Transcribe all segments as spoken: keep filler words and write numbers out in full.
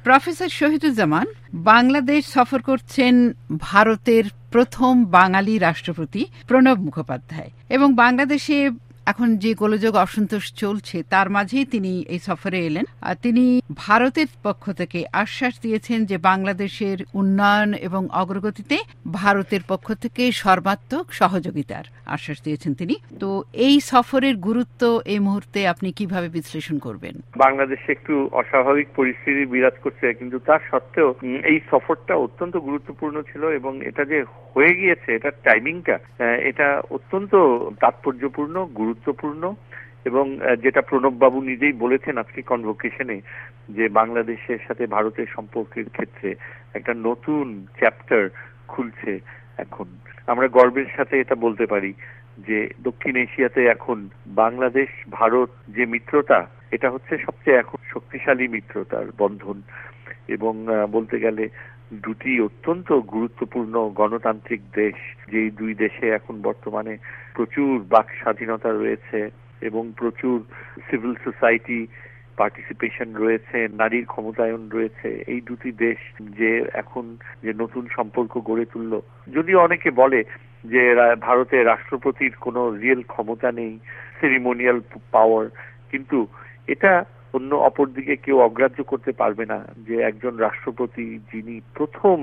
Professor Shahiduzzaman, Bangladesh সফর করছেন ভারতের প্রথম বাঙালি রাষ্ট্রপতি প্রণব মুখোপাধ্যায়, এবং বাংলাদেশে এখন যে গোলযোগ অসন্তোষ চলছে তার মাঝেই তিনি এই সফরে এলেন। আর তিনি ভারতের পক্ষ থেকে আশ্বাস দিয়েছেন যে বাংলাদেশের উন্নয়ন এবং অগ্রগতিতে ভারতের পক্ষ থেকে সর্বাত্মক সহযোগিতার আশ্বাস দিয়েছেন তিনি। তো এই সফরের গুরুত্ব এই মুহূর্তে আপনি কিভাবে বিশ্লেষণ করবেন? বাংলাদেশে একটু অস্বাভাবিক পরিস্থিতি বিরাজ করছে, কিন্তু তার সত্ত্বেও এই সফরটা অত্যন্ত গুরুত্বপূর্ণ ছিল, এবং এটা যে হয়ে গিয়েছে এটার টাইমিংটা এটা অত্যন্ত তাৎপর্যপূর্ণ, গুরুত্বপূর্ণ। এবং যেটা প্রণব বাবু নিজেই বলেছেন আজকে কনভোকেশনে, যে বাংলাদেশের সাথে ভারতের সম্পর্কের ক্ষেত্রে একটা নতুন চ্যাপ্টার খুলছে। এখন আমরা গর্বের সাথে এটা বলতে পারি যে দক্ষিণ এশিয়াতে এখন বাংলাদেশ ভারত যে মিত্রতা, এটা হচ্ছে সবচেয়ে এখন শক্তিশালী মিত্রতার বন্ধন। এবং বলতে গেলে দুটি অত্যন্ত গুরুত্বপূর্ণ গণতান্ত্রিক দেশ, যেই দুই দেশে এখন বর্তমানে প্রচুর বাক স্বাধীনতা রয়েছে এবং প্রচুর সিভিল সোসাইটি পার্টিসিপেশন রয়েছে, নারীর ক্ষমতায়ন রয়েছে। এই দুটি দেশ যে এখন যে নতুন সম্পর্ক গড়ে তুলল, যদিও অনেকে বলে যে ভারতের রাষ্ট্রপতির কোনো রিয়েল ক্ষমতা নেই, সেরিমোনিয়াল পাওয়ার, কিন্তু এটা অন্য অপরদিকে কেউ অগ্রাহ্য করতে পারবে না যে একজন রাষ্ট্রপতি যিনি প্রথম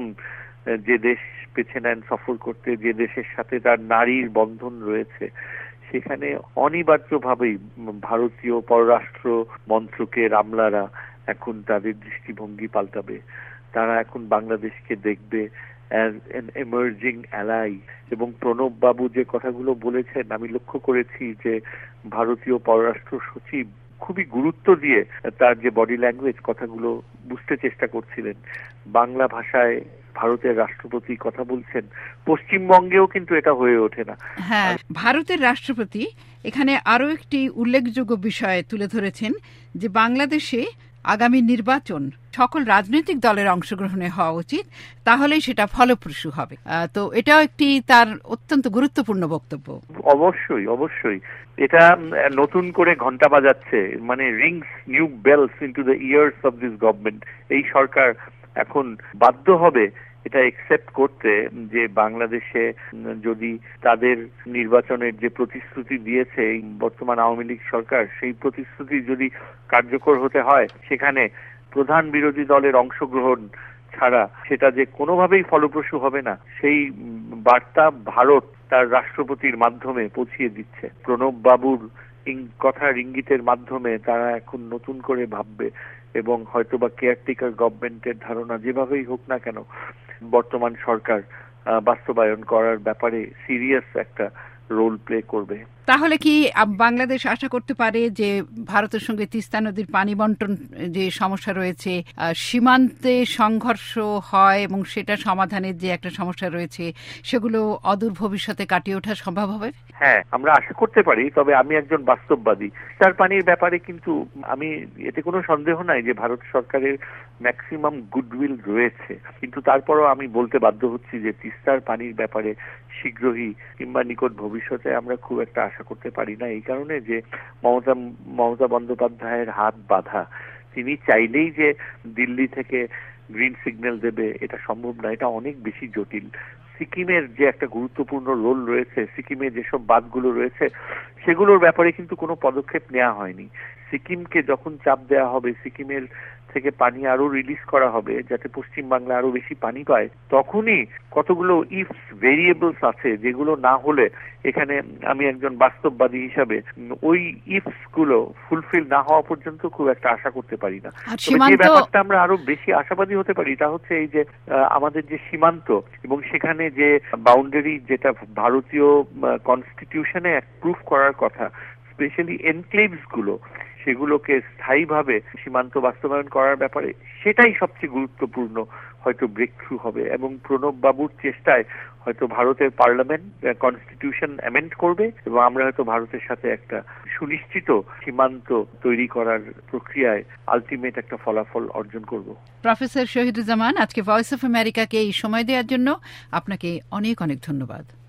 যে দেশ বেছে নেন সফর করতে, যে দেশের সাথে তার নারীর বন্ধন রয়েছে, সেখানে অনিবার্যভাবেই ভারতীয় পররাষ্ট্র মন্ত্রকের আমলারা এখন তাদের দৃষ্টিভঙ্গি পাল্টাবে। তারা এখন বাংলাদেশকে দেখবে অ্যাজ এন এমার্জিং অ্যালাই। এবং প্রণব বাবু যে কথাগুলো বলেছেন, আমি লক্ষ্য করেছি যে ভারতীয় পররাষ্ট্র সচিব খুবই গুরুত্ব দিয়ে তার যে বডি ল্যাঙ্গুয়েজ, কথাগুলো বুঝতে চেষ্টা করছিলেন। বাংলা ভাষায় ভারতের রাষ্ট্রপতি কথা বলছেন, পশ্চিমবঙ্গেও কিন্তু এটা হয়ে ওঠে না। হ্যাঁ, ভারতের রাষ্ট্রপতি এখানে আরো একটি উল্লেখযোগ্য বিষয় তুলে ধরেছেন যে বাংলাদেশে আগামী নির্বাচন সকল রাজনৈতিক দলের অংশগ্রহণে হওয়া উচিত, তাহলেই সেটা ফলপ্রসূ হবে। তো এটাও একটি তার অত্যন্ত গুরুত্বপূর্ণ বক্তব্য। অবশ্যই অবশ্যই এটা নতুন করে ঘন্টা বাজাচ্ছে, মানে rings new bells into the years of this government. এই সরকার এখন বাধ্য হবে এটা একসেপ্ট করতে যে বাংলাদেশে যদি তাদের নির্বাচনের যে প্রতিশ্রুতি দিয়েছে এই বর্তমান আওয়ামী লীগ সরকার, সেই প্রতিশ্রুতি যদি কার্যকর হতে হয়, সেখানে প্রধান বিরোধী দলের অংশগ্রহণ ছাড়া সেটা যে কোনোভাবেই ফলপ্রসূ হবে না, সেই বার্তা ভারত তার রাষ্ট্রপতির মাধ্যমে পৌঁছিয়ে দিচ্ছে। প্রণব বাবুর কথার ইঙ্গিতের মাধ্যমে তারা এখন নতুন করে ভাববে, এবং হয়তোবা কেয়ারটেকার গভর্নমেন্টের ধারণা যেভাবেই হোক না কেন বর্তমান সরকার বাস্তবায়ন করার ব্যাপারে সিরিয়াস একটা রোল প্লে করবে। তাহলে কি বাংলাদেশ আশা করতে পারে যে ভারতের সঙ্গে তিস্তা নদীর পানি বন্টন যে সমস্যা রয়েছে, সীমান্তে সংঘর্ষ হয় এবং সেটা সমাধানের যে একটা সমস্যা রয়েছে, সেগুলো অদূর ভবিষ্যতে কাটিয়ে ওঠা সম্ভব হবে? হ্যাঁ, আমরা আশা করতে পারি। তবে আমি একজন বাস্তববাদী। তিস্তার পানির ব্যাপারে কিন্তু আমি এতে কোনো সন্দেহ নাই যে ভারত সরকারের ম্যাক্সিমাম গুডউইল রয়েছে, কিন্তু তারপরও আমি বলতে বাধ্য হচ্ছি যে তিস্তার পানির ব্যাপারে শীঘ্রই কিংবা নিকট ভবিষ্যতে আমরা খুব একটা আশা করতে পারি না। এই কারণে যে মমতা মমতা বন্দ্যোপাধ্যায়ের হাত বাঁধা। তিনি চাইলেই যে দিল্লি থেকে গ্রিন সিগন্যাল দেবে এটা সম্ভব না, এটা অনেক বেশি জটিল। সিকিমের যে একটা গুরুত্বপূর্ণ রোল রয়েছে, সিকিমে যেসব বাঁধগুলো রয়েছে সেগুলোর ব্যাপারে কিন্তু কোনো পদক্ষেপ নেওয়া হয়নি। সিকিমকে যখন চাপ দেওয়া হবে, সিকিমের থেকে পানি আরো রিলিজ করা হবে যাতে পশ্চিম বাংলা আরো বেশি পানি পায়, তখনই কতগুলো ইফস ভেরিয়েবলস আছে যেগুলো না হলে এখানে আমি একজন বাস্তববাদী হিসাবে ওই ইফস গুলো ফুলফিল না হওয়া পর্যন্ত খুব একটা আশা করতে পারি না। যে ব্যাপারটা আমরা আরো বেশি আশাবাদী হতে পারি তা হচ্ছে এই যে আমাদের যে সীমান্ত এবং সেখানে যে বাউন্ডারি, যেটা ভারতীয় কনস্টিটিউশনে প্রুফ করার কথা, স্পেশালি এনক্লেভস গুলো, সেগুলোকে স্থায়ীভাবে সীমান্ত বাস্তবায়ন করার ব্যাপারে সেটাই সবচেয়ে গুরুত্বপূর্ণ হয়তো ব্রেক থ্রু হবে। এবং প্রণব বাবুর চেষ্টায় হয়তো ভারতের পার্লামেন্ট কনস্টিটিউশন অ্যামেন্ড করবে এবং আমরা হয়তো ভারতের সাথে একটা সুনিশ্চিত সীমান্ত তৈরি করার প্রক্রিয়ায় আলটিমেট একটা ফলাফল অর্জন করব। প্রফেসর শহীদুজ্জামান, আজকে ভয়েস অফ আমেরিকাকে এই সময় দেওয়ার জন্য আপনাকে অনেক অনেক ধন্যবাদ।